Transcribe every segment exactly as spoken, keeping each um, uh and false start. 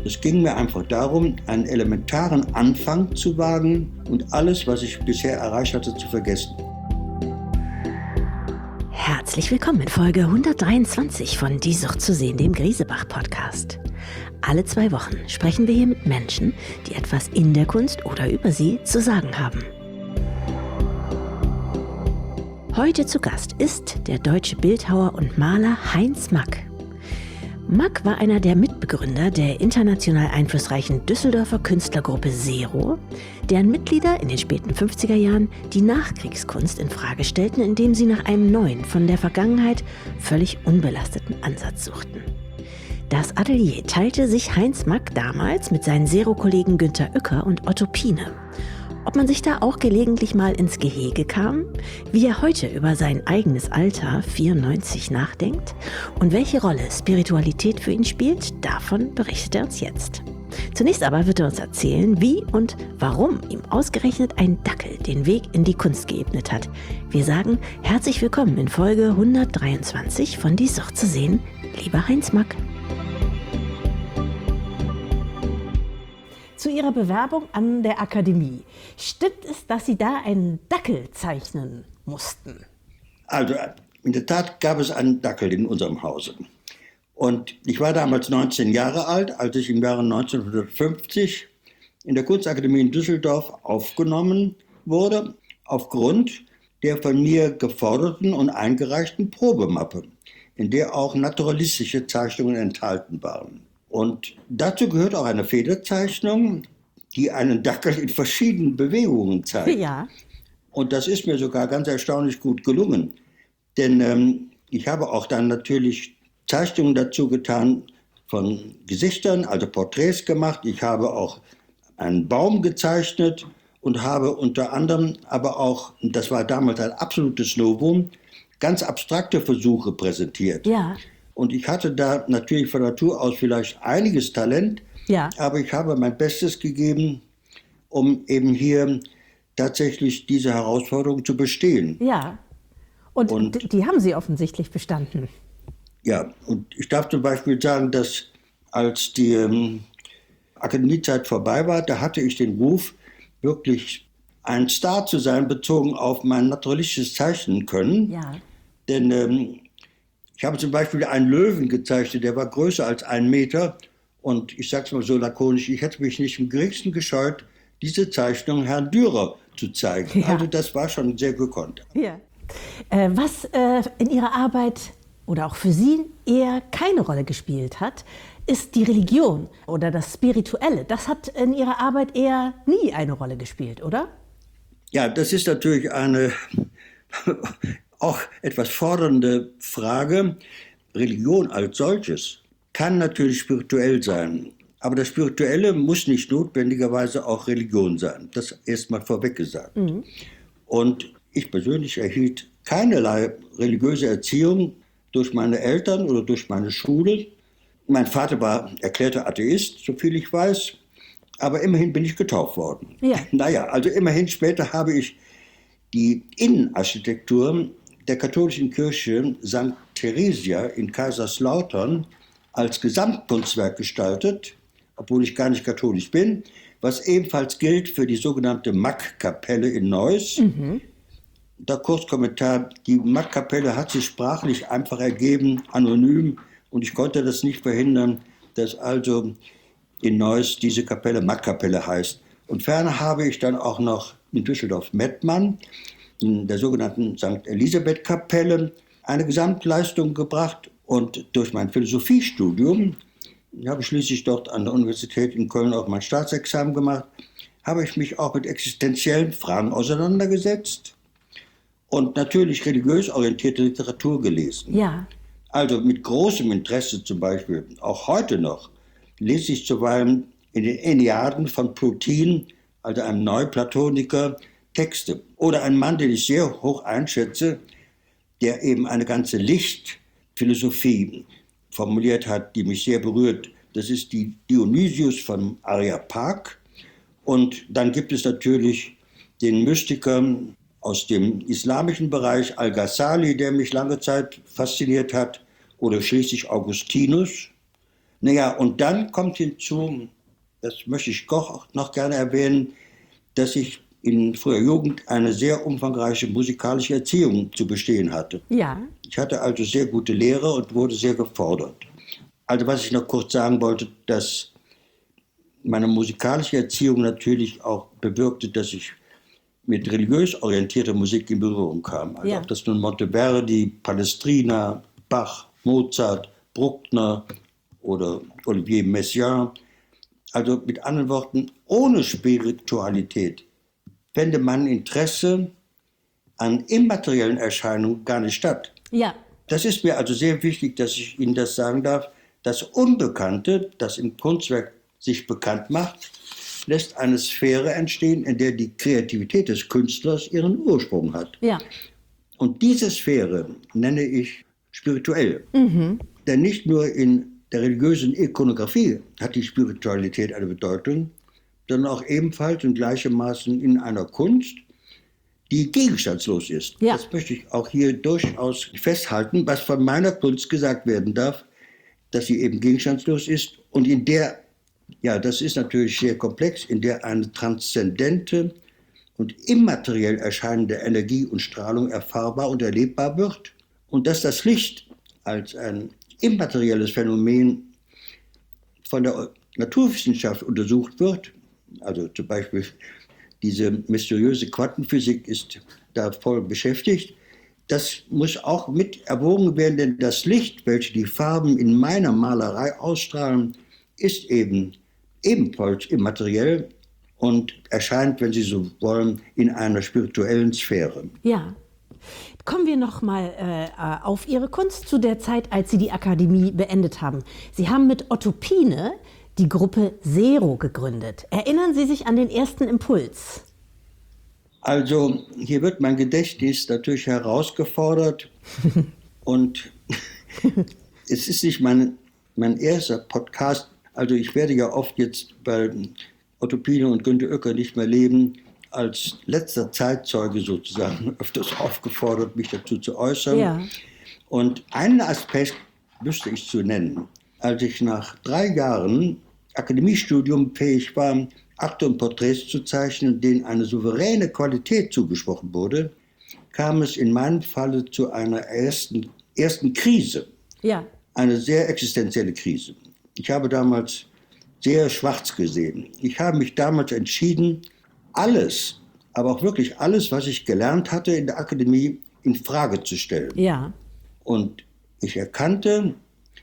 Es ging mir einfach darum, einen elementaren Anfang zu wagen und alles, was ich bisher erreicht hatte, zu vergessen. Herzlich willkommen in Folge hundertdreiundzwanzig von Die Sucht zu sehen, dem Griesebach-Podcast. Alle zwei Wochen sprechen wir hier mit Menschen, die etwas in der Kunst oder über sie zu sagen haben. Heute zu Gast ist der deutsche Bildhauer und Maler Heinz Mack. Mack war einer der Mitbegründer der international einflussreichen Düsseldorfer Künstlergruppe Zero, deren Mitglieder in den späten fünfziger Jahren die Nachkriegskunst in Frage stellten, indem sie nach einem neuen, von der Vergangenheit völlig unbelasteten Ansatz suchten. Das Atelier teilte sich Heinz Mack damals mit seinen Zero-Kollegen Günter Uecker und Otto Piene. Ob man sich da auch gelegentlich mal ins Gehege kam, wie er heute über sein eigenes Alter, vierundneunzig, nachdenkt und welche Rolle Spiritualität für ihn spielt, davon berichtet er uns jetzt. Zunächst aber wird er uns erzählen, wie und warum ihm ausgerechnet ein Dackel den Weg in die Kunst geebnet hat. Wir sagen herzlich willkommen in Folge hundertdreiundzwanzig von Die Sucht zu sehen, lieber Heinz Mack. Zu Ihrer Bewerbung an der Akademie. Stimmt es, dass Sie da einen Dackel zeichnen mussten? Also in der Tat gab es einen Dackel in unserem Hause. Und ich war damals neunzehn Jahre alt, als ich im Jahre neunzehnhundertfünfzig in der Kunstakademie in Düsseldorf aufgenommen wurde, aufgrund der von mir geforderten und eingereichten Probemappe, in der auch naturalistische Zeichnungen enthalten waren. Und dazu gehört auch eine Federzeichnung, die einen Dackel in verschiedenen Bewegungen zeigt. Ja. Und das ist mir sogar ganz erstaunlich gut gelungen. Denn ähm, ich habe auch dann natürlich Zeichnungen dazu getan von Gesichtern, also Porträts gemacht. Ich habe auch einen Baum gezeichnet und habe unter anderem aber auch, das war damals ein absolutes Novum, ganz abstrakte Versuche präsentiert. Ja. Und ich hatte da natürlich von Natur aus vielleicht einiges Talent, Ja. aber ich habe mein Bestes gegeben, um eben hier tatsächlich diese Herausforderung zu bestehen. Ja. Und, Und d- die haben Sie offensichtlich bestanden. Ja, und ich darf zum Beispiel sagen, dass als die ähm, Akademiezeit vorbei war, da hatte ich den Ruf, wirklich ein Star zu sein, bezogen auf mein naturalistisches Zeichnen können. Ja. Denn ähm, ich habe zum Beispiel einen Löwen gezeichnet, der war größer als ein Meter. Und ich sage es mal so lakonisch, ich hätte mich nicht im geringsten gescheut, diese Zeichnung Herrn Dürer zu zeigen. Ja. Also das war schon sehr gekonnt. Ja. Äh, was äh, in Ihrer Arbeit oder auch für Sie eher keine Rolle gespielt hat, ist die Religion oder das Spirituelle. Das hat in Ihrer Arbeit eher nie eine Rolle gespielt, oder? Ja, das ist natürlich eine auch etwas fordernde Frage. Religion als solches kann natürlich spirituell sein, aber das Spirituelle muss nicht notwendigerweise auch Religion sein. Das erstmal vorweg gesagt. Mhm. Und ich persönlich erhielt keinerlei religiöse Erziehung durch meine Eltern oder durch meine Schule. Mein Vater war erklärter Atheist, soviel ich weiß, aber immerhin bin ich getauft worden. Ja. Naja, also immerhin später habe ich die Innenarchitektur der katholischen Kirche Sankt Theresia in Kaiserslautern als Gesamtkunstwerk gestaltet, obwohl ich gar nicht katholisch bin, was ebenfalls gilt für die sogenannte Mack-Kapelle in Neuss. Mhm. Der Kurzkommentar, die Mack-Kapelle hat sich sprachlich einfach ergeben, anonym, und ich konnte das nicht verhindern, dass also in Neuss diese Kapelle Mack-Kapelle heißt. Und ferner habe ich dann auch noch in Düsseldorf-Mettmann in der sogenannten Sankt Elisabeth-Kapelle eine Gesamtleistung gebracht. Und durch mein Philosophiestudium, ich habe schließlich dort an der Universität in Köln auch mein Staatsexamen gemacht, habe ich mich auch mit existenziellen Fragen auseinandergesetzt und natürlich religiös orientierte Literatur gelesen. Ja. Also mit großem Interesse zum Beispiel, auch heute noch, lese ich zuweilen in den Enneaden von Plotin, also einem Neuplatoniker, Texte. Oder ein Mann, den ich sehr hoch einschätze, der eben eine ganze Lichtphilosophie formuliert hat, die mich sehr berührt. Das ist die Dionysius von Areopag. Und dann gibt es natürlich den Mystiker aus dem islamischen Bereich, Al-Ghazali, der mich lange Zeit fasziniert hat, oder schließlich Augustinus. Naja, und dann kommt hinzu, das möchte ich auch noch gerne erwähnen, dass ich in früher Jugend eine sehr umfangreiche musikalische Erziehung zu bestehen hatte. Ja. Ich hatte also sehr gute Lehre und wurde sehr gefordert. Also was ich noch kurz sagen wollte, dass meine musikalische Erziehung natürlich auch bewirkte, dass ich mit religiös orientierter Musik in Berührung kam. Also Ja. ob das nun Monteverdi, Palestrina, Bach, Mozart, Bruckner oder Olivier Messiaen. Also mit anderen Worten, ohne Spiritualität fände mein Interesse an immateriellen Erscheinungen gar nicht statt. Ja. Das ist mir also sehr wichtig, dass ich Ihnen das sagen darf. Das Unbekannte, das im Kunstwerk sich bekannt macht, lässt eine Sphäre entstehen, in der die Kreativität des Künstlers ihren Ursprung hat. Ja. Und diese Sphäre nenne ich spirituell. Mhm. Denn nicht nur in der religiösen Ikonografie hat die Spiritualität eine Bedeutung, sondern auch ebenfalls in gleichem Maßen in einer Kunst, die gegenstandslos ist. Ja. Das möchte ich auch hier durchaus festhalten, was von meiner Kunst gesagt werden darf, dass sie eben gegenstandslos ist und in der, ja, das ist natürlich sehr komplex, in der eine transzendente und immateriell erscheinende Energie und Strahlung erfahrbar und erlebbar wird und dass das Licht als ein immaterielles Phänomen von der Naturwissenschaft untersucht wird, also zum Beispiel diese mysteriöse Quantenphysik ist da voll beschäftigt. Das muss auch mit erwogen werden, denn das Licht, welches die Farben in meiner Malerei ausstrahlen, ist eben ebenfalls immateriell und erscheint, wenn Sie so wollen, in einer spirituellen Sphäre. Ja. Kommen wir noch mal äh, auf Ihre Kunst zu der Zeit, als Sie die Akademie beendet haben. Sie haben mit Otto Piene die Gruppe Zero gegründet. Erinnern Sie sich an den ersten Impuls? Also hier wird mein Gedächtnis natürlich herausgefordert und es ist nicht mein, mein erster Podcast. Also ich werde ja oft jetzt bei Otto Piene und Günter Uecker nicht mehr leben, als letzter Zeitzeuge sozusagen öfters aufgefordert, mich dazu zu äußern. Ja. Und einen Aspekt wüsste ich zu nennen. Als ich nach drei Jahren Akademiestudium fähig war, Akte und Porträts zu zeichnen, denen eine souveräne Qualität zugesprochen wurde, kam es in meinem Falle zu einer ersten, ersten Krise. Ja. Eine sehr existenzielle Krise. Ich habe damals sehr schwarz gesehen. Ich habe mich damals entschieden, alles, aber auch wirklich alles, was ich gelernt hatte in der Akademie, in Frage zu stellen. Ja. Und ich erkannte,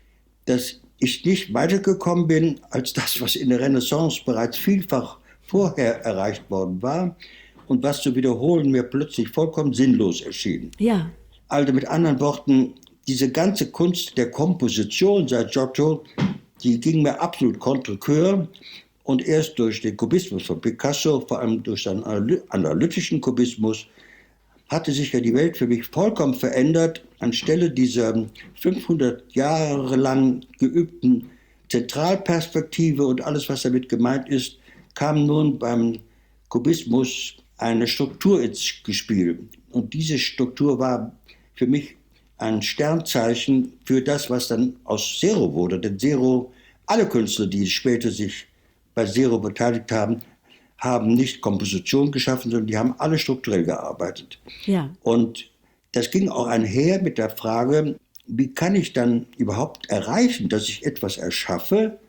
dass ich nicht weitergekommen bin als das, was in der Renaissance bereits vielfach vorher erreicht worden war und was zu wiederholen mir plötzlich vollkommen sinnlos erschien. Ja. Also mit anderen Worten, diese ganze Kunst der Komposition seit Giotto, die ging mir absolut contre cœur. Und erst durch den Kubismus von Picasso, vor allem durch seinen analytischen Kubismus, hatte sich ja die Welt für mich vollkommen verändert. Anstelle dieser fünfhundert Jahre lang geübten Zentralperspektive und alles, was damit gemeint ist, kam nun beim Kubismus eine Struktur ins Spiel. Und diese Struktur war für mich ein Sternzeichen für das, was dann aus Zero wurde. Denn Zero, alle Künstler, die später sich bei Zero beteiligt haben, haben nicht Komposition geschaffen, sondern die haben alle strukturell gearbeitet. Ja. Und das ging auch einher mit der Frage, wie kann ich dann überhaupt erreichen, dass ich etwas erschaffe,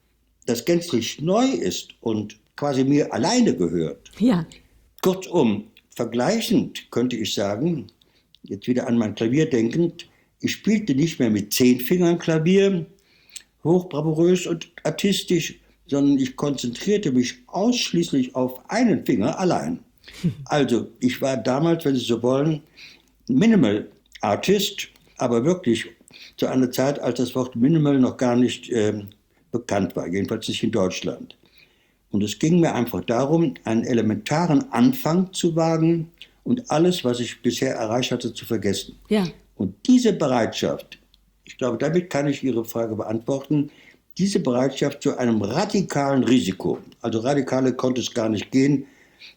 das gänzlich neu ist und quasi mir alleine gehört. Ja. Kurzum, vergleichend könnte ich sagen, jetzt wieder an mein Klavier denkend, ich spielte nicht mehr mit zehn Fingern Klavier, hochbravourös und artistisch, sondern ich konzentrierte mich ausschließlich auf einen Finger allein. Also ich war damals, wenn Sie so wollen, Minimal Artist, aber wirklich zu einer Zeit, als das Wort Minimal noch gar nicht äh, bekannt war, jedenfalls nicht in Deutschland. Und es ging mir einfach darum, einen elementaren Anfang zu wagen und alles, was ich bisher erreicht hatte, zu vergessen. Ja. Und diese Bereitschaft, ich glaube, damit kann ich Ihre Frage beantworten, diese Bereitschaft zu einem radikalen Risiko, also radikale konnte es gar nicht gehen,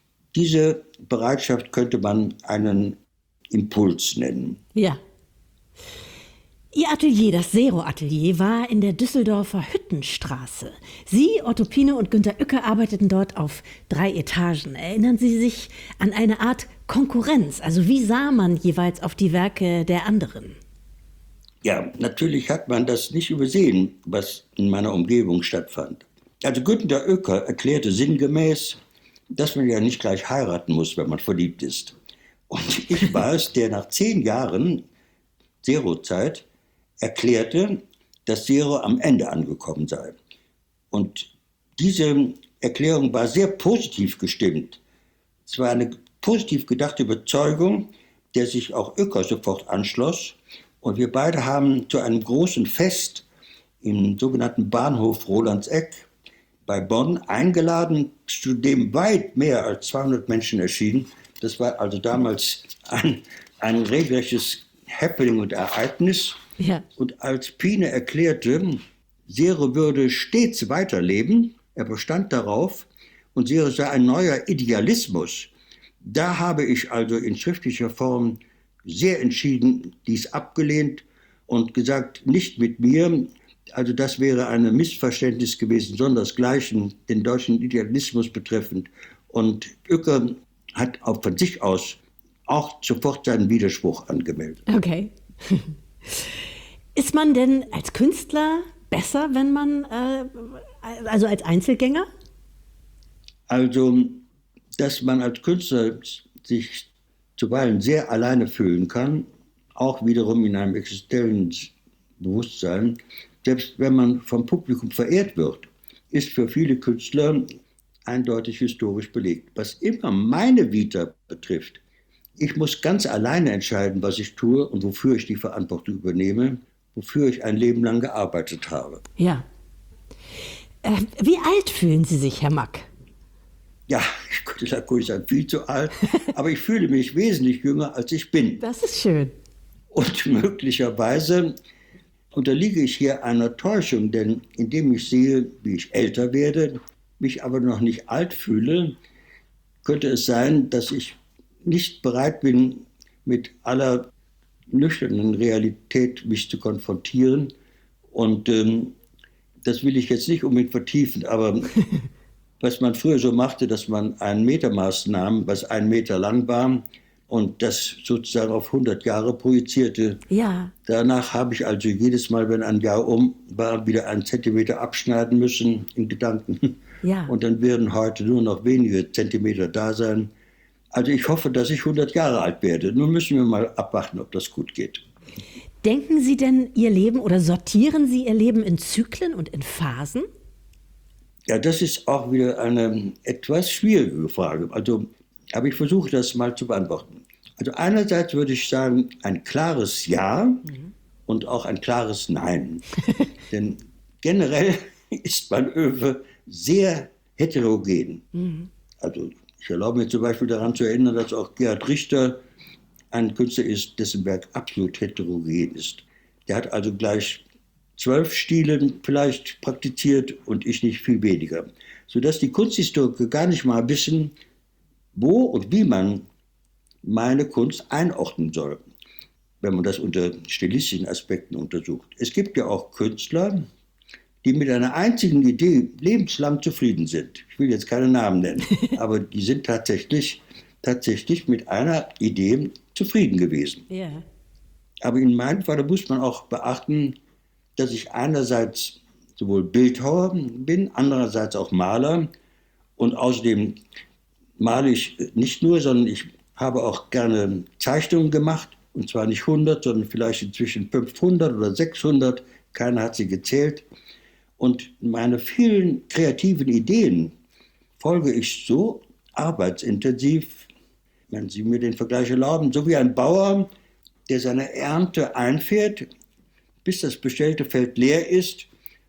diese Bereitschaft könnte man einen Impuls nennen. Ja. Ihr Ihr Atelier, das Zero-Atelier, war in der Düsseldorfer Hüttenstraße. Sie, Otto Piene und Günter Uecker arbeiteten dort auf drei Etagen. Erinnern Sie sich an eine Art Konkurrenz? Also wie sah man jeweils auf die Werke der anderen? Ja, natürlich hat man das nicht übersehen, was in meiner Umgebung stattfand. Also Günter Uecker erklärte sinngemäß, dass man ja nicht gleich heiraten muss, wenn man verliebt ist. Und ich war es, der nach zehn Jahren Zero-Zeit erklärte, dass Zero am Ende angekommen sei. Und diese Erklärung war sehr positiv gestimmt. Es war eine positiv gedachte Überzeugung, der sich auch Uecker sofort anschloss. Und wir beide haben zu einem großen Fest im sogenannten Bahnhof Rolandseck bei Bonn eingeladen, zu dem weit mehr als zweihundert Menschen erschienen. Das war also damals ein, ein regelrechtes Happening und Ereignis. Ja. Und als Piene erklärte, Zero würde stets weiterleben, er bestand darauf, und Zero sei ein neuer Idealismus, da habe ich also in schriftlicher Form sehr entschieden dies abgelehnt und gesagt, nicht mit mir. Also das wäre ein Missverständnis gewesen, sondersgleichen den deutschen Idealismus betreffend. Und Uecker hat auch von sich aus auch sofort seinen Widerspruch angemeldet. Okay. Ist man denn als Künstler besser, wenn man, äh, also als Einzelgänger? Also, dass man als Künstler sich zuweilen sehr alleine fühlen kann, auch wiederum in einem existenziellen Bewusstsein, selbst wenn man vom Publikum verehrt wird, ist für viele Künstler eindeutig historisch belegt. Was immer meine Vita betrifft, ich muss ganz alleine entscheiden, was ich tue und wofür ich die Verantwortung übernehme, wofür ich ein Leben lang gearbeitet habe. Ja. Äh, wie alt fühlen Sie sich, Herr Mack? Ja, ich könnte da kurz sagen, viel zu alt, aber ich fühle mich wesentlich jünger, als ich bin. Das ist schön. Und möglicherweise unterliege ich hier einer Täuschung, denn indem ich sehe, wie ich älter werde, mich aber noch nicht alt fühle, könnte es sein, dass ich nicht bereit bin, mit aller nüchternen Realität mich zu konfrontieren. Und ähm, das will ich jetzt nicht unbedingt vertiefen, aber was man früher so machte, dass man ein Metermaß nahm, was ein Meter lang war, und das sozusagen auf hundert Jahre projizierte. Ja. Danach habe ich also jedes Mal, wenn ein Jahr um war, wieder einen Zentimeter abschneiden müssen in Gedanken. Ja. Und dann werden heute nur noch wenige Zentimeter da sein. Also ich hoffe, dass ich hundert Jahre alt werde. Nun müssen wir mal abwarten, ob das gut geht. Denken Sie denn Ihr Leben oder sortieren Sie Ihr Leben in Zyklen und in Phasen? Ja, das ist auch wieder eine etwas schwierige Frage. Also, aber ich versuche das mal zu beantworten. Also einerseits würde ich sagen, ein klares Ja mhm. und auch ein klares Nein. Denn generell ist mein Oeuvre sehr heterogen. Mhm. Also ich erlaube mir zum Beispiel daran zu erinnern, dass auch Gerhard Richter ein Künstler ist, dessen Werk absolut heterogen ist. Der hat also gleich zwölf Stile vielleicht praktiziert und ich nicht viel weniger. Sodass die Kunsthistoriker gar nicht mal wissen, wo und wie man meine Kunst einordnen soll, wenn man das unter stilistischen Aspekten untersucht. Es gibt ja auch Künstler, die mit einer einzigen Idee lebenslang zufrieden sind. Ich will jetzt keine Namen nennen, aber die sind tatsächlich, tatsächlich mit einer Idee zufrieden gewesen. Yeah. Aber in meinem Fall muss man auch beachten, dass ich einerseits sowohl Bildhauer bin, andererseits auch Maler. Und außerdem male ich nicht nur, sondern ich habe auch gerne Zeichnungen gemacht. Und zwar nicht hundert, sondern vielleicht inzwischen fünfhundert oder sechshundert. Keiner hat sie gezählt. Und meine vielen kreativen Ideen folge ich so arbeitsintensiv, wenn Sie mir den Vergleich erlauben, so wie ein Bauer, der seine Ernte einfährt, bis das bestellte Feld leer ist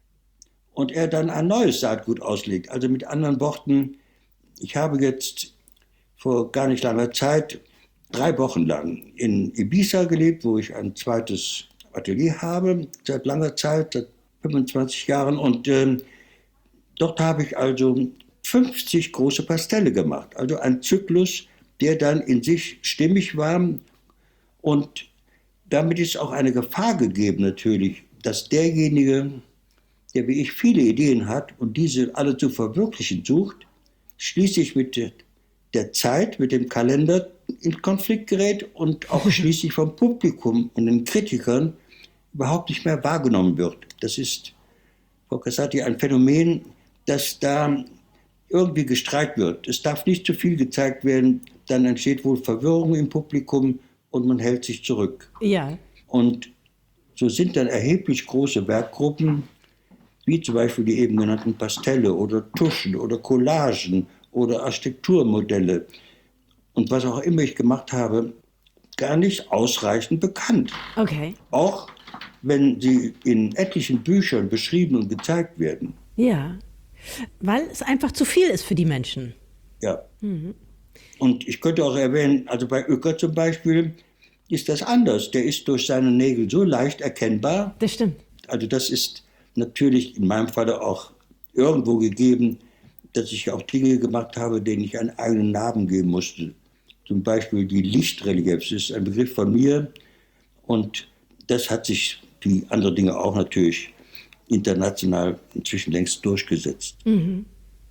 und er dann ein neues Saatgut auslegt. Also mit anderen Worten, ich habe jetzt vor gar nicht langer Zeit drei Wochen lang in Ibiza gelebt, wo ich ein zweites Atelier habe, seit langer Zeit, seit fünfundzwanzig Jahren. Und äh, dort habe ich also fünfzig große Pastelle gemacht. Also ein Zyklus, der dann in sich stimmig war und damit ist auch eine Gefahr gegeben natürlich, dass derjenige, der wie ich viele Ideen hat und diese alle zu verwirklichen sucht, schließlich mit der Zeit, mit dem Kalender in Konflikt gerät und auch schließlich vom Publikum und den Kritikern überhaupt nicht mehr wahrgenommen wird. Das ist, Frau Casati, ein Phänomen, dass da irgendwie gestreikt wird. Es darf nicht zu viel gezeigt werden, dann entsteht wohl Verwirrung im Publikum und man hält sich zurück. Ja. Und so sind dann erheblich große Werkgruppen, wie zum Beispiel die eben genannten Pastelle oder Tuschen oder Collagen oder Architekturmodelle und was auch immer ich gemacht habe, gar nicht ausreichend bekannt. Okay. Auch wenn sie in etlichen Büchern beschrieben und gezeigt werden. Ja, weil es einfach zu viel ist für die Menschen. Ja. Mhm. Und ich könnte auch erwähnen, also bei Uecker zum Beispiel ist das anders. Der ist durch seine Nägel so leicht erkennbar. Das stimmt. Also das ist natürlich in meinem Falle auch irgendwo gegeben, dass ich auch Dinge gemacht habe, denen ich einen eigenen Namen geben musste. Zum Beispiel die Lichtreliefs, das ist ein Begriff von mir. Und das hat sich, wie andere Dinge auch natürlich, international inzwischen längst durchgesetzt. Mhm.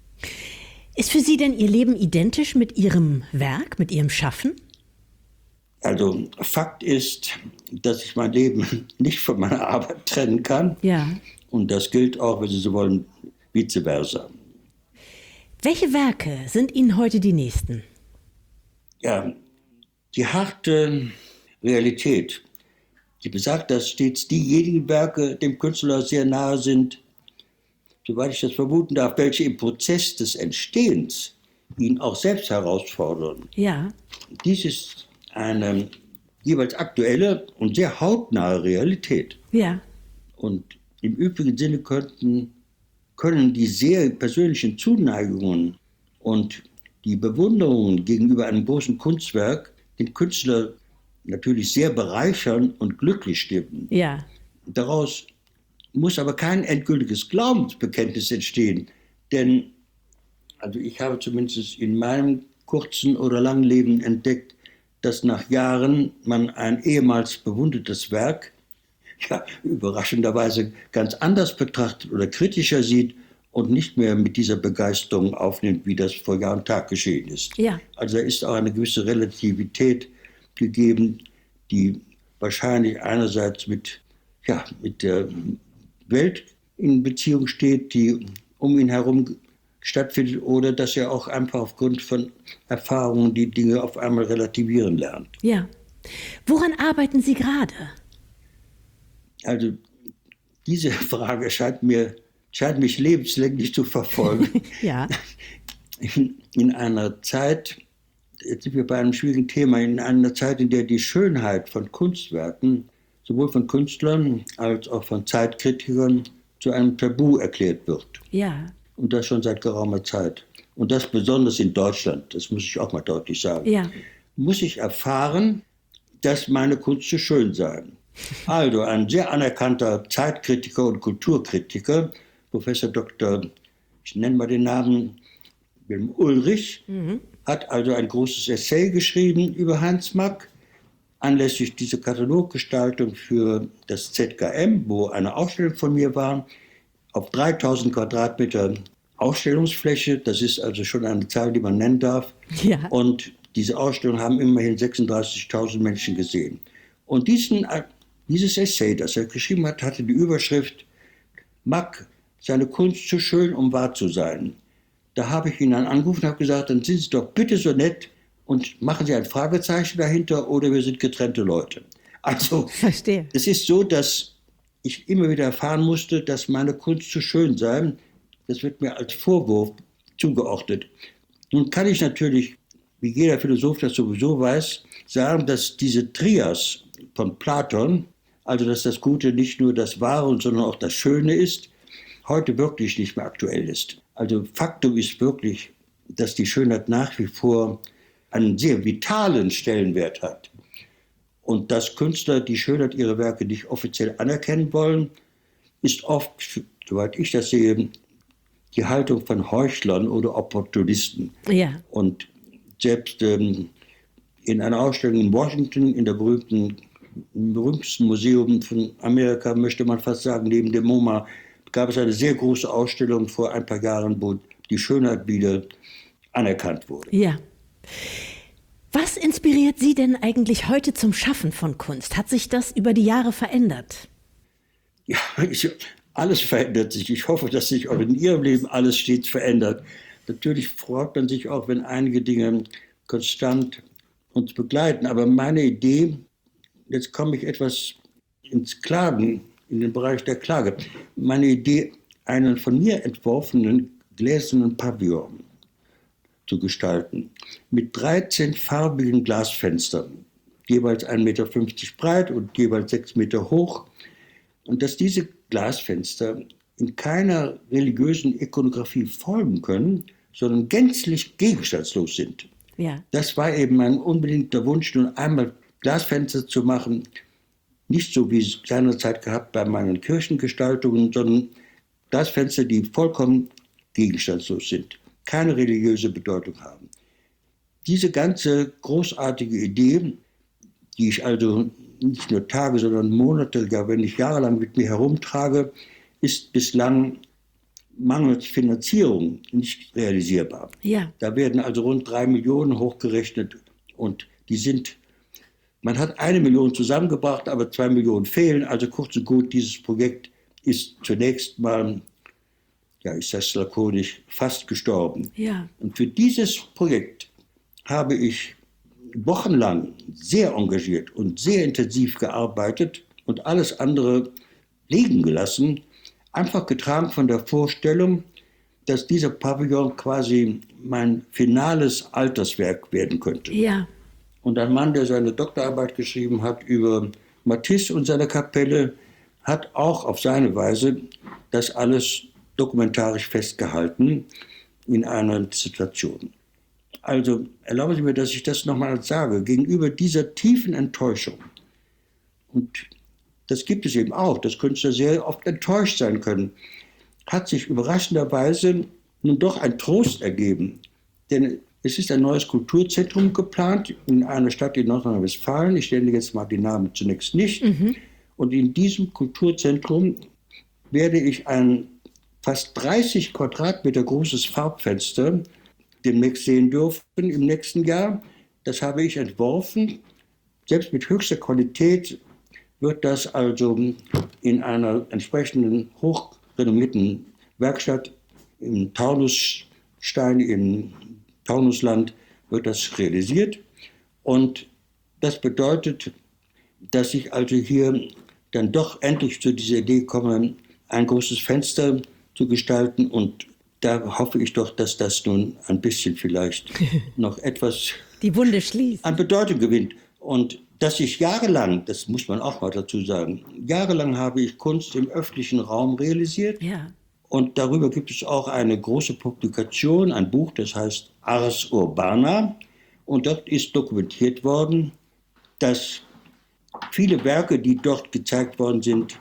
Ist für Sie denn Ihr Leben identisch mit Ihrem Werk, mit Ihrem Schaffen? Also Fakt ist, dass ich mein Leben nicht von meiner Arbeit trennen kann. Ja. Und das gilt auch, wenn Sie so wollen, vice versa. Welche Werke sind Ihnen heute die nächsten? Ja, die harte Realität, die besagt, dass stets diejenigen Werke dem Künstler sehr nahe sind, soweit ich das vermuten darf, welche im Prozess des Entstehens ihn auch selbst herausfordern. Ja. Dies ist eine jeweils aktuelle und sehr hautnahe Realität. Ja. Und im übrigen Sinne könnten, können die sehr persönlichen Zuneigungen und die Bewunderung gegenüber einem großen Kunstwerk den Künstler natürlich sehr bereichern und glücklich stimmen. Ja. Daraus muss aber kein endgültiges Glaubensbekenntnis entstehen, denn also ich habe zumindest in meinem kurzen oder langen Leben entdeckt, dass nach Jahren man ein ehemals bewundertes Werk ja, überraschenderweise ganz anders betrachtet oder kritischer sieht und nicht mehr mit dieser Begeisterung aufnimmt, wie das vor Jahr und Tag geschehen ist. Ja. Also da ist auch eine gewisse Relativität gegeben, die wahrscheinlich einerseits mit, ja, mit der Welt in Beziehung steht, die um ihn herum stattfindet, oder dass er auch einfach aufgrund von Erfahrungen die Dinge auf einmal relativieren lernt. Ja. Woran arbeiten Sie gerade? Also diese Frage scheint mir scheint mich lebenslänglich zu verfolgen. Ja. In, in einer Zeit, jetzt sind wir bei einem schwierigen Thema, in einer Zeit, in der die Schönheit von Kunstwerken, sowohl von Künstlern als auch von Zeitkritikern, zu einem Tabu erklärt wird. Ja. Und das schon seit geraumer Zeit. Und das besonders in Deutschland, das muss ich auch mal deutlich sagen. Ja. Muss ich erfahren, dass meine Kunst zu schön sei. Also ein sehr anerkannter Zeitkritiker und Kulturkritiker, Professor Doktor, ich nenne mal den Namen, Wilhelm Ulrich, mhm. hat also ein großes Essay geschrieben über Heinz Mack, anlässlich dieser Kataloggestaltung für das Z K M, wo eine Ausstellung von mir war, auf dreitausend Quadratmeter Ausstellungsfläche. Das ist also schon eine Zahl, die man nennen darf. Ja. Und diese Ausstellung haben immerhin sechsunddreißigtausend Menschen gesehen. Und diesen, dieses Essay, das er geschrieben hat, hatte die Überschrift Mack, seine Kunst zu schön, um wahr zu sein. Da habe ich ihn dann angerufen und habe gesagt, dann sind Sie doch bitte so nett und machen Sie ein Fragezeichen dahinter oder wir sind getrennte Leute. Also, verstehe. Es ist so, dass ich immer wieder erfahren musste, dass meine Kunst zu schön sei. Das wird mir als Vorwurf zugeordnet. Nun kann ich natürlich, wie jeder Philosoph das sowieso weiß, sagen, dass diese Trias von Platon, also dass das Gute nicht nur das Wahre, sondern auch das Schöne ist, heute wirklich nicht mehr aktuell ist. Also Faktum ist wirklich, dass die Schönheit nach wie vor einen sehr vitalen Stellenwert hat. Und dass Künstler die Schönheit ihrer Werke nicht offiziell anerkennen wollen, ist oft, soweit ich das sehe, die Haltung von Heuchlern oder Opportunisten. Ja. Und selbst ähm, in einer Ausstellung in Washington, in der berühmten im berühmtesten Museum von Amerika, möchte man fast sagen, neben dem MoMA, gab es eine sehr große Ausstellung vor ein paar Jahren, wo die Schönheit wieder anerkannt wurde. Ja. Was inspiriert Sie denn eigentlich heute zum Schaffen von Kunst? Hat sich das über die Jahre verändert? Ja, ich, alles verändert sich. Ich hoffe, dass sich auch in Ihrem Leben alles stets verändert. Natürlich freut man sich auch, wenn einige Dinge konstant uns begleiten. Aber meine Idee, jetzt komme ich etwas ins Klagen, in den Bereich der Klage. Meine Idee, einen von mir entworfenen gläsernen Pavillon zu gestalten, mit dreizehn farbigen Glasfenstern, jeweils ein Meter fünfzig breit und jeweils sechs Meter hoch. Und dass diese Glasfenster in keiner religiösen Ikonografie folgen können, sondern gänzlich gegenstandslos sind. Ja. Das war eben mein unbedingter Wunsch, nun einmal Glasfenster zu machen, nicht so wie es seinerzeit gehabt bei meinen Kirchengestaltungen, sondern Glasfenster, die vollkommen gegenstandslos sind, keine religiöse Bedeutung haben. Diese ganze großartige Idee, die ich also nicht nur Tage, sondern Monate, ja wenn nicht jahrelang mit mir herumtrage, ist bislang mangels Finanzierung nicht realisierbar. Ja. Da werden also rund drei Millionen hochgerechnet und die sind, man hat eine Million zusammengebracht, aber zwei Millionen fehlen. Also kurz und gut, dieses Projekt ist zunächst mal, ja ich sage es lakonisch, fast gestorben. Ja. Und für dieses Projekt habe ich wochenlang sehr engagiert und sehr intensiv gearbeitet und alles andere liegen gelassen, einfach getragen von der Vorstellung, dass dieser Pavillon quasi mein finales Alterswerk werden könnte. Ja. Und ein Mann, der seine Doktorarbeit geschrieben hat über Matisse und seine Kapelle, hat auch auf seine Weise das alles dokumentarisch festgehalten in einer Dissertation. Also erlauben Sie mir, dass ich das nochmal sage, gegenüber dieser tiefen Enttäuschung, und das gibt es eben auch, dass Künstler sehr oft enttäuscht sein können, hat sich überraschenderweise nun doch ein Trost ergeben. Denn es ist ein neues Kulturzentrum geplant in einer Stadt in Nordrhein-Westfalen. Ich nenne jetzt mal die Namen zunächst nicht. Mhm. Und in diesem Kulturzentrum werde ich ein fast dreißig Quadratmeter großes Farbfenster demnächst sehen dürfen im nächsten Jahr. Das habe ich entworfen. Selbst mit höchster Qualität wird das also in einer entsprechenden hochrenommierten Werkstatt im Taunusstein, im Taunusland, wird das realisiert. Und das bedeutet, dass ich also hier dann doch endlich zu dieser Idee komme, ein großes Fenster zu gestalten. Und da hoffe ich doch, dass das nun ein bisschen vielleicht noch etwas die Wunde schließt, an Bedeutung gewinnt. Und dass ich jahrelang, das muss man auch mal dazu sagen, jahrelang habe ich Kunst im öffentlichen Raum realisiert. Ja. Und darüber gibt es auch eine große Publikation, ein Buch, das heißt Ars Urbana. Und dort ist dokumentiert worden, dass viele Werke, die dort gezeigt worden sind,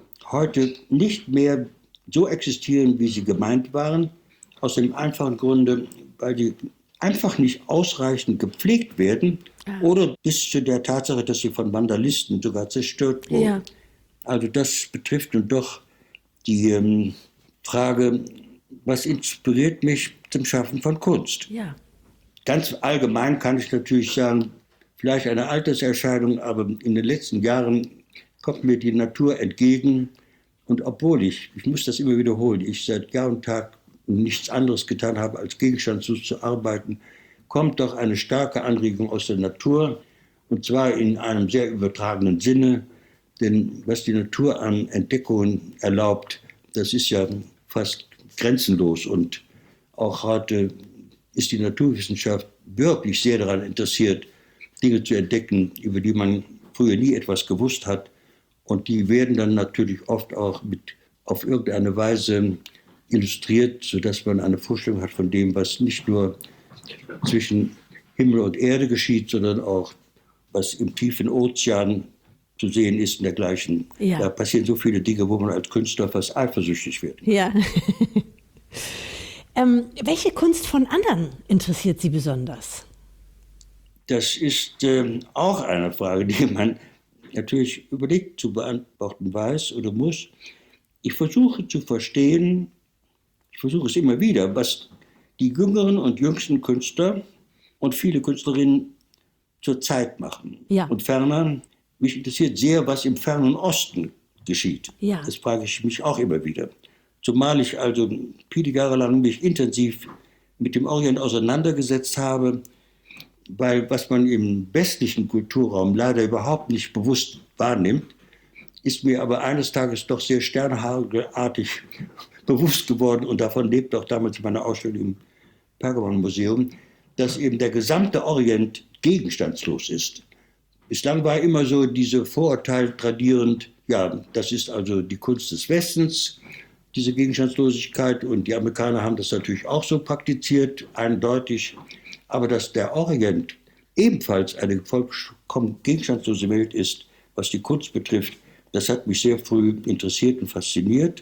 heute nicht mehr so existieren, wie sie gemeint waren. Aus dem einfachen Grunde, weil die einfach nicht ausreichend gepflegt werden ah. oder bis zu der Tatsache, dass sie von Vandalisten sogar zerstört wurden. Ja. Also das betrifft nun doch die ähm, Frage, was inspiriert mich zum Schaffen von Kunst? Ja. Ganz allgemein kann ich natürlich sagen, vielleicht eine Alterserscheinung, aber in den letzten Jahren kommt mir die Natur entgegen. Und obwohl ich, ich muss das immer wiederholen, ich seit Jahr und Tag nichts anderes getan habe, als gegenstandslos zu arbeiten, kommt doch eine starke Anregung aus der Natur, und zwar in einem sehr übertragenen Sinne. Denn was die Natur an Entdeckungen erlaubt, das ist ja fast grenzenlos. Und auch heute ist die Naturwissenschaft wirklich sehr daran interessiert, Dinge zu entdecken, über die man früher nie etwas gewusst hat. Und die werden dann natürlich oft auch mit auf irgendeine Weise illustriert, sodass man eine Vorstellung hat von dem, was nicht nur zwischen Himmel und Erde geschieht, sondern auch, was im tiefen Ozean zu sehen ist und dergleichen. Ja. Da passieren so viele Dinge, wo man als Künstler fast eifersüchtig wird. Ja. ähm, welche Kunst von anderen interessiert Sie besonders? Das ist äh, auch eine Frage, die man natürlich überlegt zu beantworten weiß oder muss. Ich versuche zu verstehen, ich versuche es immer wieder, was die jüngeren und jüngsten Künstler und viele Künstlerinnen zur Zeit machen. Ja. Und ferner, mich interessiert sehr, was im fernen Osten geschieht. Ja. Das frage ich mich auch immer wieder. Zumal ich also viele Jahre lang mich intensiv mit dem Orient auseinandergesetzt habe, weil was man im westlichen Kulturraum leider überhaupt nicht bewusst wahrnimmt, ist mir aber eines Tages doch sehr sternhagelartig bewusst geworden, und davon lebt auch damals meine Ausstellung im Pergamon-Museum, dass eben der gesamte Orient gegenstandslos ist. Bislang war immer so diese Vorurteil tradierend, ja, das ist also die Kunst des Westens, diese Gegenstandslosigkeit, und die Amerikaner haben das natürlich auch so praktiziert, eindeutig. Aber dass der Orient ebenfalls eine vollkommen gegenstandslose Welt ist, was die Kunst betrifft, das hat mich sehr früh interessiert und fasziniert.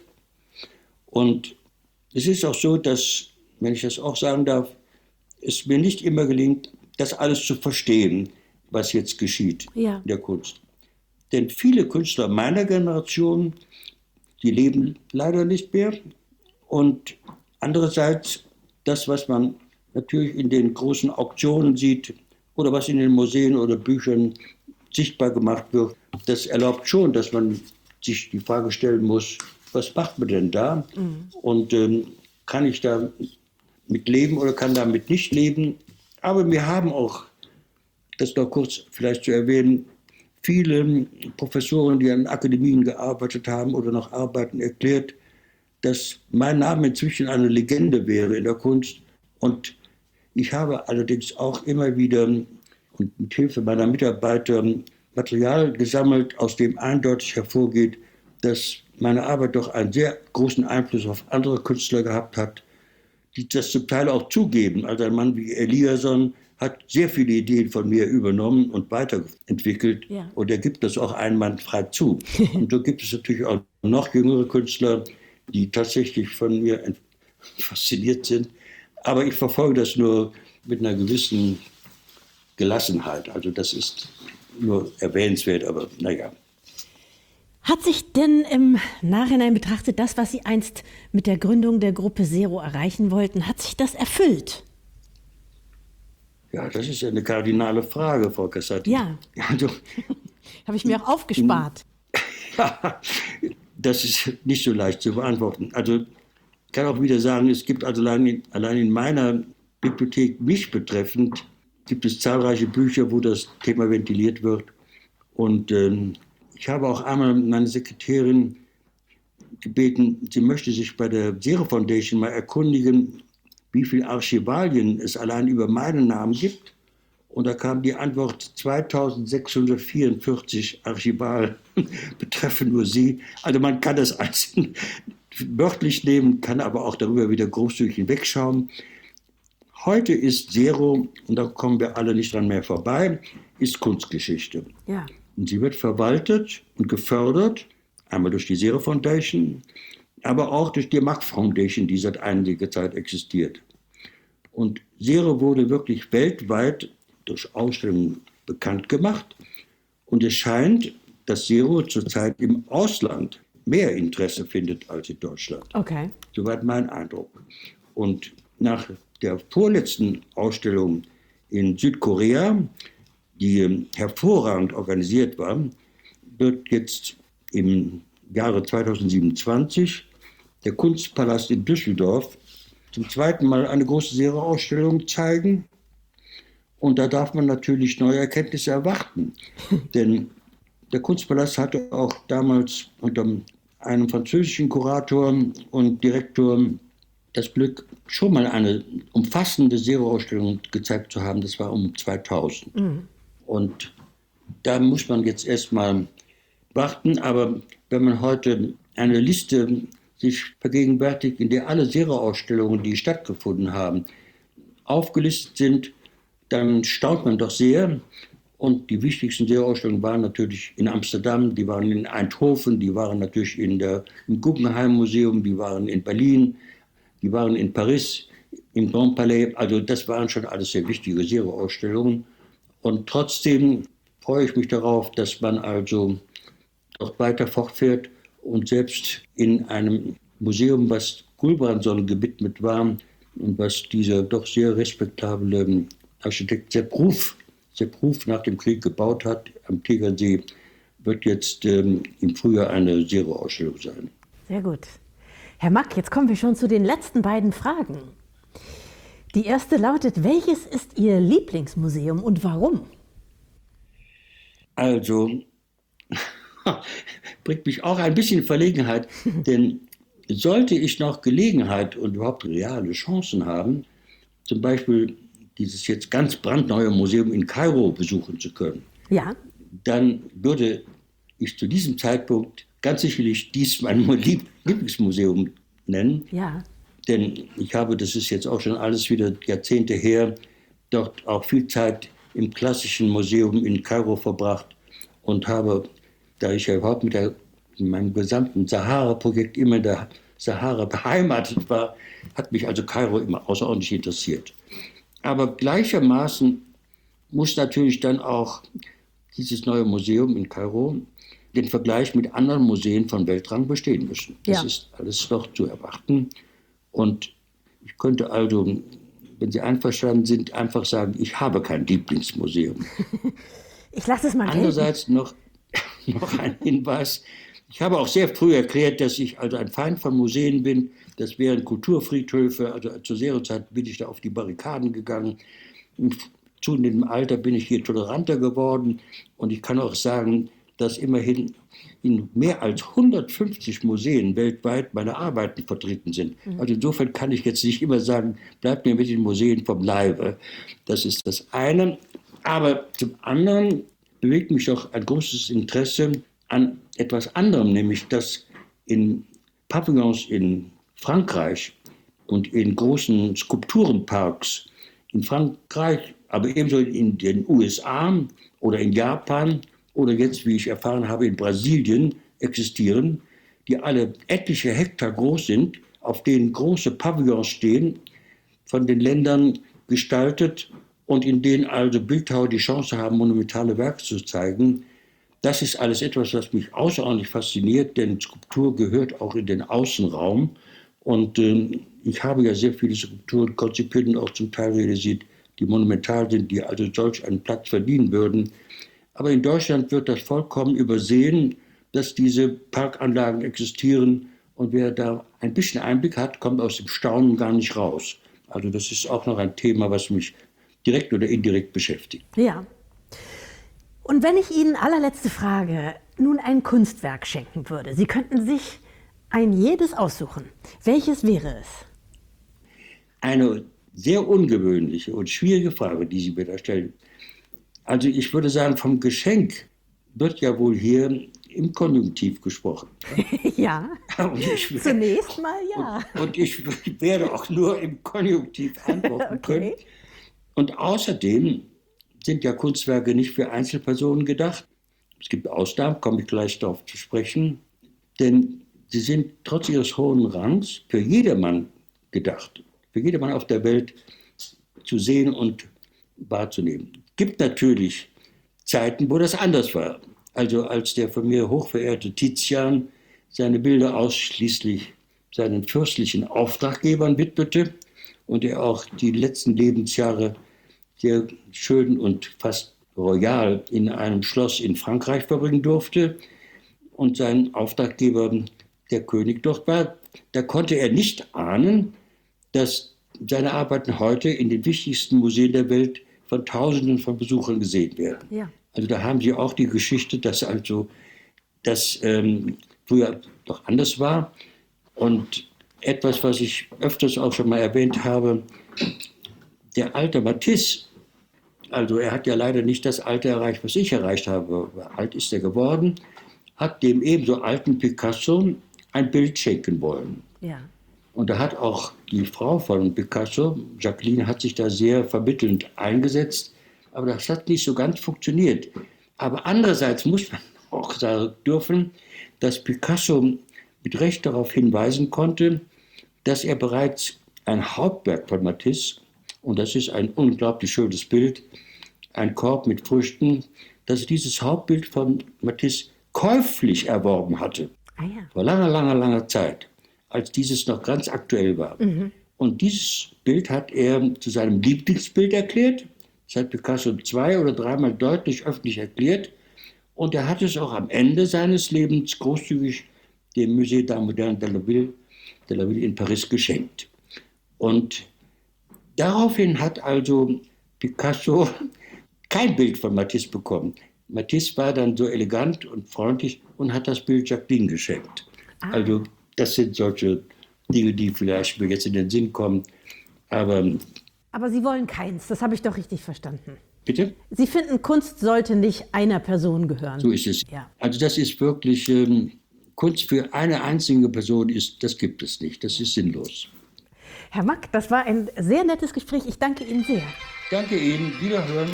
Und es ist auch so, dass, wenn ich das auch sagen darf, es mir nicht immer gelingt, das alles zu verstehen, was jetzt geschieht Ja. in der Kunst. Denn viele Künstler meiner Generation, die leben leider nicht mehr. Und andererseits das, was man natürlich in den großen Auktionen sieht oder was in den Museen oder Büchern sichtbar gemacht wird, das erlaubt schon, dass man sich die Frage stellen muss, was macht man denn da? Mhm. Und ähm, kann ich da mit leben oder kann damit nicht leben? Aber wir haben auch, das noch kurz vielleicht zu erwähnen, viele Professoren, die an Akademien gearbeitet haben oder noch arbeiten, erklärt, dass mein Name inzwischen eine Legende wäre in der Kunst. Und ich habe allerdings auch immer wieder und mit Hilfe meiner Mitarbeiter Material gesammelt, aus dem eindeutig hervorgeht, dass meine Arbeit doch einen sehr großen Einfluss auf andere Künstler gehabt hat, die das zum Teil auch zugeben. Also ein Mann wie Eliasson hat sehr viele Ideen von mir übernommen und weiterentwickelt. Ja. Und er gibt das auch einwandfrei zu. Und so gibt es natürlich auch noch jüngere Künstler, die tatsächlich von mir fasziniert sind. Aber ich verfolge das nur mit einer gewissen Gelassenheit. Also das ist nur erwähnenswert, aber naja. Hat sich denn im Nachhinein betrachtet, das, was Sie einst mit der Gründung der Gruppe Zero erreichen wollten, hat sich das erfüllt? Ja, das ist ja eine kardinale Frage, Frau Cassati. Ja, also, habe ich mir auch aufgespart. Ja, das ist nicht so leicht zu beantworten. Also ich kann auch wieder sagen, es gibt also allein in, allein in meiner Bibliothek mich betreffend, gibt es zahlreiche Bücher, wo das Thema ventiliert wird. Und ähm, ich habe auch einmal meine Sekretärin gebeten, sie möchte sich bei der Zero Foundation mal erkundigen, wie viele Archivalien es allein über meinen Namen gibt. Und da kam die Antwort, zweitausendsechshundertvierundvierzig Archival betreffen nur sie. Also man kann das als wörtlich nehmen, kann aber auch darüber wieder großzügig hinwegschauen. Heute ist Zero, und da kommen wir alle nicht dran mehr vorbei, ist Kunstgeschichte. Ja. Und sie wird verwaltet und gefördert, einmal durch die Zero Foundation, aber auch durch die Mack Foundation, die seit einiger Zeit existiert. Und Zero wurde wirklich weltweit durch Ausstellungen bekannt gemacht. Und es scheint, dass Zero zurzeit im Ausland mehr Interesse findet als in Deutschland. Okay. Soweit mein Eindruck. Und nach der vorletzten Ausstellung in Südkorea, die hervorragend organisiert war, wird jetzt im Jahre zweitausendsiebenundzwanzig der Kunstpalast in Düsseldorf zum zweiten Mal eine große Zero-Ausstellung zeigen. Und da darf man natürlich neue Erkenntnisse erwarten. Denn der Kunstpalast hatte auch damals unter einem französischen Kurator und Direktor das Glück, schon mal eine umfassende Zero-Ausstellung gezeigt zu haben. Das war um zweitausend. Mhm. Und da muss man jetzt erstmal warten. Aber wenn man heute eine Liste sich vergegenwärtigt, in der alle Zero-Ausstellungen, die stattgefunden haben, aufgelistet sind, dann staunt man doch sehr. Und die wichtigsten Zero-Ausstellungen waren natürlich in Amsterdam, die waren in Eindhoven, die waren natürlich in der, im Guggenheim Museum, die waren in Berlin, die waren in Paris, im Grand Palais. Also das waren schon alles sehr wichtige Zero-Ausstellungen. Und trotzdem freue ich mich darauf, dass man also auch weiter fortfährt und selbst in einem Museum, was Gulbrandson gewidmet war und was dieser doch sehr respektable Architekt Sepp Ruf, Sepp Ruf nach dem Krieg gebaut hat am Tegernsee, wird jetzt ähm, im Frühjahr eine Zero-Ausstellung sein. Sehr gut. Herr Mack, jetzt kommen wir schon zu den letzten beiden Fragen. Die erste lautet, welches ist Ihr Lieblingsmuseum und warum? Also, bringt mich auch ein bisschen in Verlegenheit, denn sollte ich noch Gelegenheit und überhaupt reale Chancen haben, zum Beispiel dieses jetzt ganz brandneue Museum in Kairo besuchen zu können, ja, dann würde ich zu diesem Zeitpunkt ganz sicherlich dies mein Lieblingsmuseum nennen. Ja. Denn ich habe, das ist jetzt auch schon alles wieder Jahrzehnte her, dort auch viel Zeit im klassischen Museum in Kairo verbracht und habe, da ich ja überhaupt mit, der, mit meinem gesamten Sahara-Projekt immer in der Sahara beheimatet war, hat mich also Kairo immer außerordentlich interessiert. Aber gleichermaßen muss natürlich dann auch dieses neue Museum in Kairo den Vergleich mit anderen Museen von Weltrang bestehen müssen. Das ja. ist alles noch zu erwarten. Und ich könnte also, wenn Sie einverstanden sind, einfach sagen, ich habe kein Lieblingsmuseum. Ich lasse es mal gelten. Andererseits noch, noch ein Hinweis. Ich habe auch sehr früh erklärt, dass ich also ein Feind von Museen bin. Das wären Kulturfriedhöfe. Also zur Zero-Zeit bin ich da auf die Barrikaden gegangen. Im zunehmendem Alter bin ich hier toleranter geworden. Und ich kann auch sagen, dass immerhin in mehr als hundertfünfzig Museen weltweit meine Arbeiten vertreten sind. Mhm. Also insofern kann ich jetzt nicht immer sagen, bleibt mir mit den Museen vom Leibe. Das ist das eine. Aber zum anderen bewegt mich doch ein großes Interesse an etwas anderem, nämlich dass in Pavillons in Frankreich und in großen Skulpturenparks in Frankreich, aber ebenso in den U S A oder in Japan oder jetzt, wie ich erfahren habe, in Brasilien existieren, die alle etliche Hektar groß sind, auf denen große Pavillons stehen, von den Ländern gestaltet und in denen also Bildhauer die Chance haben, monumentale Werke zu zeigen. Das ist alles etwas, was mich außerordentlich fasziniert, denn Skulptur gehört auch in den Außenraum. Und äh, ich habe ja sehr viele Skulpturen konzipiert und auch zum Teil realisiert, die monumental sind, die also solch einen Platz verdienen würden. Aber in Deutschland wird das vollkommen übersehen, dass diese Parkanlagen existieren. Und wer da ein bisschen Einblick hat, kommt aus dem Staunen gar nicht raus. Also das ist auch noch ein Thema, was mich direkt oder indirekt beschäftigt. Ja. Und wenn ich Ihnen, allerletzte Frage, nun ein Kunstwerk schenken würde, Sie könnten sich ein jedes aussuchen. Welches wäre es? Eine sehr ungewöhnliche und schwierige Frage, die Sie mir da stellen. Also ich würde sagen, vom Geschenk wird ja wohl hier im Konjunktiv gesprochen. Ja, ich, zunächst mal ja. Und, und ich werde auch nur im Konjunktiv antworten okay. können. Und außerdem sind ja Kunstwerke nicht für Einzelpersonen gedacht. Es gibt Ausnahmen, komme ich gleich darauf zu sprechen. Denn sie sind trotz ihres hohen Rangs für jedermann gedacht. Für jedermann auf der Welt zu sehen und wahrzunehmen. Es gibt natürlich Zeiten, wo das anders war. Also als der von mir hochverehrte Tizian seine Bilder ausschließlich seinen fürstlichen Auftraggebern widmete und er auch die letzten Lebensjahre sehr schön und fast royal in einem Schloss in Frankreich verbringen durfte und sein Auftraggeber der König dort war, da konnte er nicht ahnen, dass seine Arbeiten heute in den wichtigsten Museen der Welt von Tausenden von Besuchern gesehen werden. Ja. Also da haben Sie auch die Geschichte, dass also das ähm, früher doch anders war. Und etwas, was ich öfters auch schon mal erwähnt habe, der alte Matisse, also er hat ja leider nicht das Alter erreicht, was ich erreicht habe, alt ist er geworden, hat dem ebenso alten Picasso ein Bild schenken wollen. Ja. Und da hat auch die Frau von Picasso, Jacqueline, hat sich da sehr vermittelnd eingesetzt. Aber das hat nicht so ganz funktioniert. Aber andererseits muss man auch sagen dürfen, dass Picasso mit Recht darauf hinweisen konnte, dass er bereits ein Hauptwerk von Matisse, und das ist ein unglaublich schönes Bild, ein Korb mit Früchten, dass er dieses Hauptbild von Matisse käuflich erworben hatte. Ah ja. Vor langer, langer, langer Zeit, als dieses noch ganz aktuell war. Mhm. Und dieses Bild hat er zu seinem Lieblingsbild erklärt. Das hat Picasso zwei oder dreimal deutlich öffentlich erklärt. Und er hat es auch am Ende seines Lebens großzügig dem Musée d'Art Moderne de la Ville, de la Ville in Paris geschenkt. Und daraufhin hat also Picasso kein Bild von Matisse bekommen. Matisse war dann so elegant und freundlich und hat das Bild Jacqueline geschenkt. Ah. Also das sind solche Dinge, die vielleicht mir jetzt in den Sinn kommen. Aber, Aber Sie wollen keins, das habe ich doch richtig verstanden. Bitte? Sie finden, Kunst sollte nicht einer Person gehören. So ist es. Ja. Also das ist wirklich, ähm, Kunst für eine einzige Person, ist, das gibt es nicht. Das ist sinnlos. Herr Mack, das war ein sehr nettes Gespräch. Ich danke Ihnen sehr. Danke Ihnen. Wiederhören.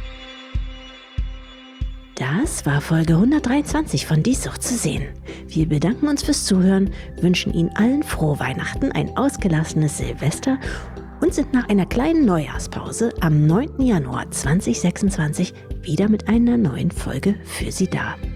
Das war Folge hundertdreiundzwanzig von Die Sucht zu sehen. Wir bedanken uns fürs Zuhören, wünschen Ihnen allen frohe Weihnachten, ein ausgelassenes Silvester und sind nach einer kleinen Neujahrspause am neunten Januar zweitausendsechsundzwanzig wieder mit einer neuen Folge für Sie da.